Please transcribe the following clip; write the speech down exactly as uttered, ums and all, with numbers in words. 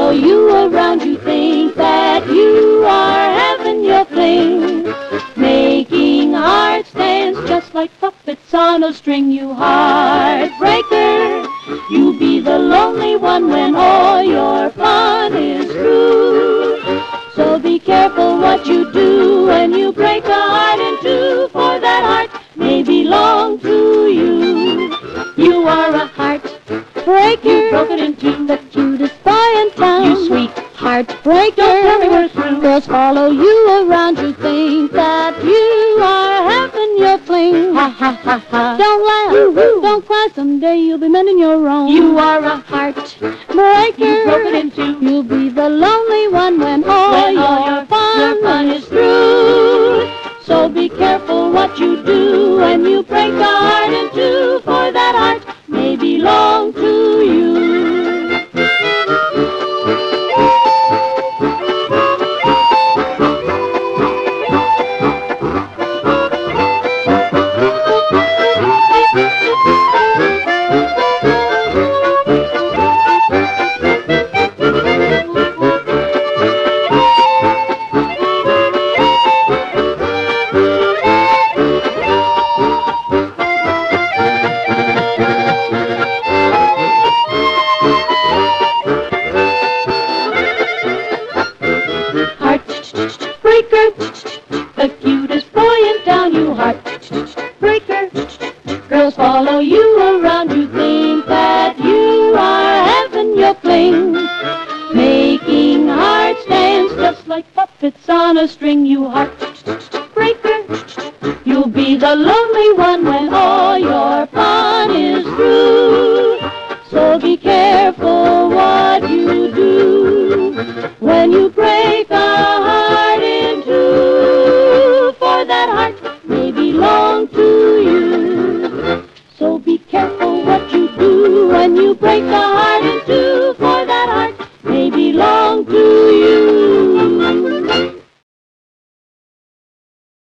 follow you around. You think that you are having your fling, making hearts dance just like puppets on a string. You heartbreaker, you be the lonely one when all your fun is through. So be careful what you do when you break a heart in two, for that heart may belong to you. You are a heartbreaker, you broke it in two, the cutest boy in town. You sweet heartbreaker, don't tell me we're through. Girls follow you around, you think that you are having your fling. Ha ha ha ha. Don't laugh, woo-hoo. Don't cry, someday you'll be mending your own. You are a heartbreaker, you broke it in two. You'll be the lonely one when all, when your, all your, fun your fun is through. So be careful what you do when you break a heart in two, for that heart may belong to you. The cutest boy in town, you heartbreaker. Girls follow you around, you think that you are having your fling, making hearts dance just like puppets on a string. You heartbreaker, you'll be the lonely one when all your fun is through. So be careful what you do when you break a heart in two, for that heart may belong to you. So be careful what you do when you break a heart.